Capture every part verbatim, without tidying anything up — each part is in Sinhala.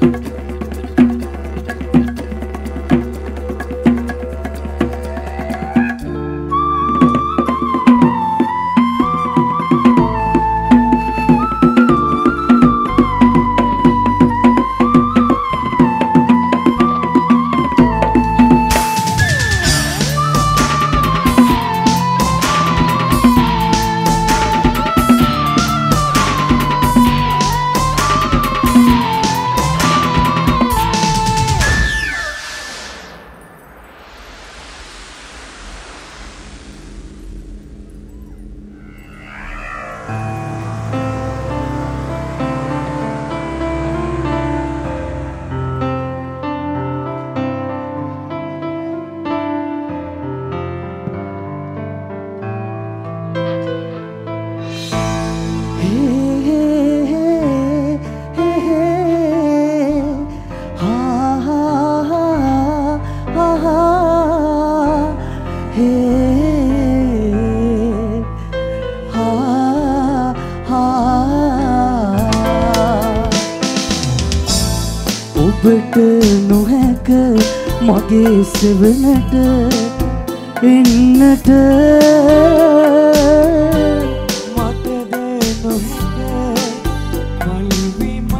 ඔබට නොහැක මගේ සෙවණට එන්නට මටද නොහැක මල්විමන්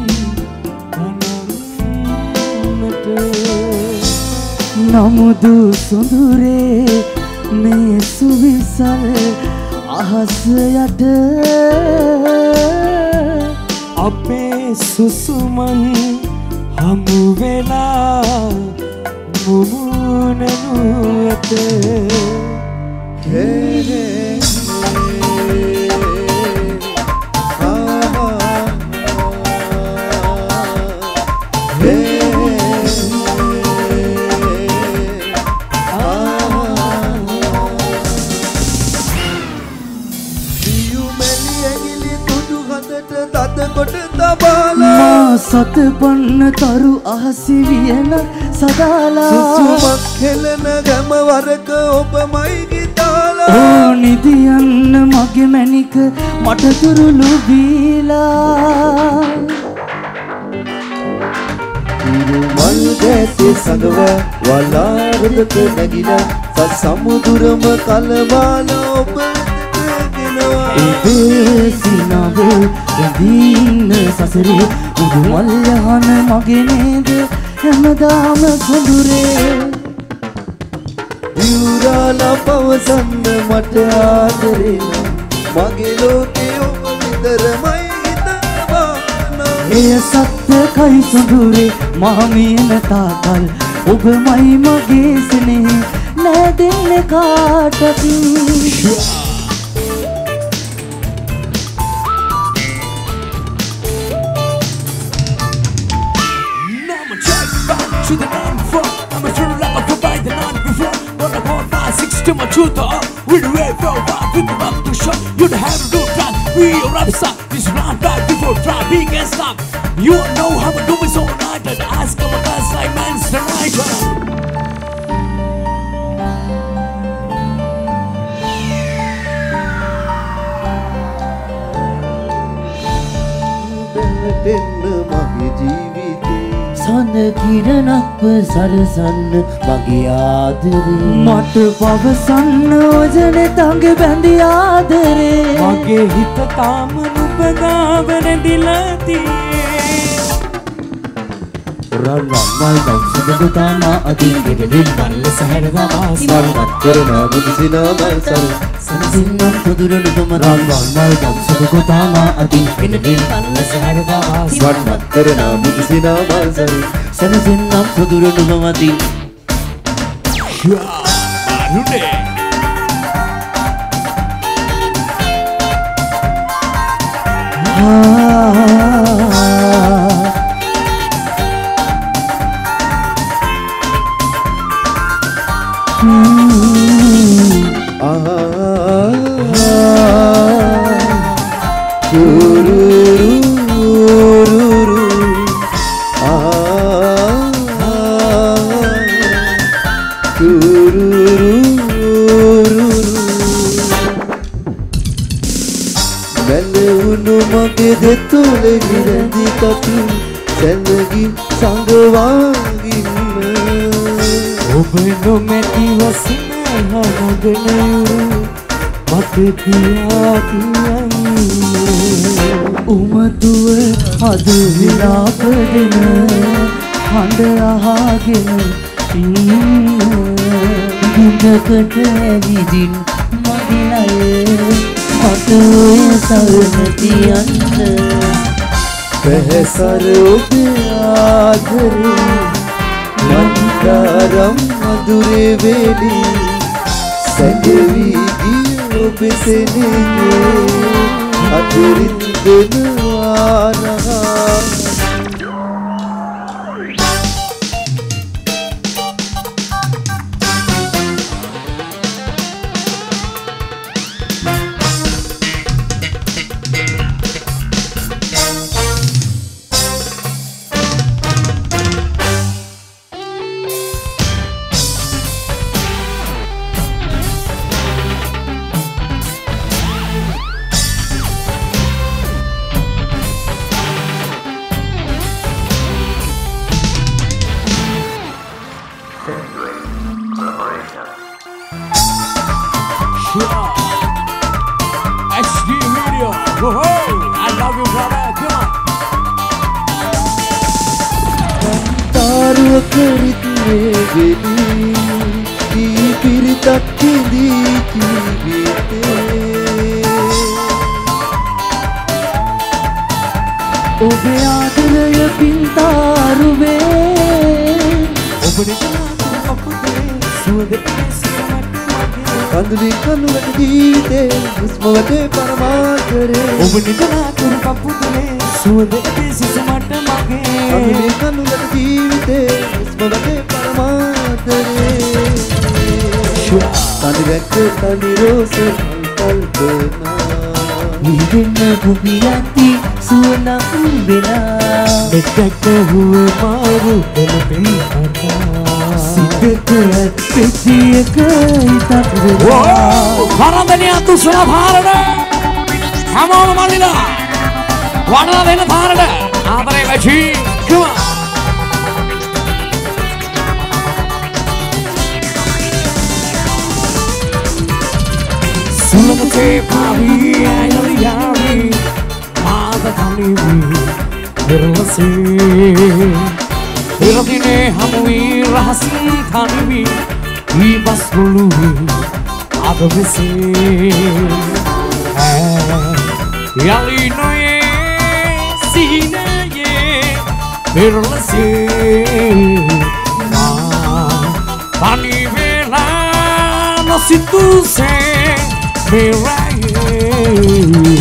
අනන්නට නමුදු සොඳුරේ මේ සුවිසල් අහස යට අපේ සුසුමන් හමු වෙලා මුමුණනු ඇත සත පන්න තරු අහසි වියන සදාලා සුසුමක් හෙලන ගම වරක ඔබමයි ගිතාලා ඕ නිදියන්න මගේ මැනික මට තුරුළු බීලා මල් දැසේ සඟව වලාරුදක නැගිලා සත් සමුදුරම කලබාල ඔබ ඔබේ සිනව රැඳින්න සසරේ උඩු මල් යහන මගේ නේද හැමදාම සොඳුරේ දියුරාලා පවසන්න මට ආදරේ මගේ ලෝකේ ඔබ විතරමයි හිතනවා එය සත්‍යකයි සොඳුරේ මා මියන තාකල් ඔබමයි මගේ සෙනෙහි නැදෙන්නේ කාටත් to the nine four. I'm a true like I provide the nine before. One of all five six to my truth up. We the way for five with the up to shot. You the have to do plan. We are upside. This round back before try big and stop. You know how we do it so night. And ask them a guys like man's the night. සඳ කිරණක්ව සරසන්න මගේ ආදරේ මට පවසන්න ඔජනේ තඟ බැඳි ආදරේ මගේ හිත තාම නුඹ ගාව රැඳිලා තියේ රන් රන් මල් දවසක තාම අදින් ගෙඩින් බල්ල සහැරවා සල්වත් කරන බුදුසිනා මල්සල් සනසින්නම් සුදුරන දුම රන් රන් මල් දවසක තාම අදින් ගෙඩින් බල්ල සහැරවා සල්වත් කරන බුදුසිනා මල්සල් සනසින්නම් සුදුරන දුම අදින් රුනේ සැනගින් සඟවාගින්න ඔබ නොමැතිව සිනහනගෙන මට කියා කියයි උමතුව අද විලාපගෙන හඬ අහගෙන ඉන්නකට ඇවිදින් මදිනය මට ඔය සරණ තියන්න පැහැසර ඔබ ආදරේ මන්දාරම් මధుරේ වෙලි සැඟවි ගිය ඔබ සෙනෙහේ අතරින් දෙනවා නහා H D Media, whoa, I love you brother, come on. Taruwa karit megeli Ki piritak kindi kibite Obe aaduraya pintaruwe Obe nikana apute suwade Kanduli kanulata geete husmawate paramatare Obe nikana apute suwade sisamata mage Kanduli kanulata geete husmawate paramatare Tani dakka tani rose kalpana Nidenna bhumiyati suwanam vela Ekaka huwa maru pelapelata Siddhaka petiyaka itak vela Karandaniya tusuna tharana Hamama malila Wadana dena tharana Adare vachi Come on Sulamate pavi ayali yavi Mada thanivi Nirlasi Iradine hamui rahasi thanivi Ibas luluvi Adavisi Yali noye Sihine ye Nirlasi Thani vela No situ se Miraye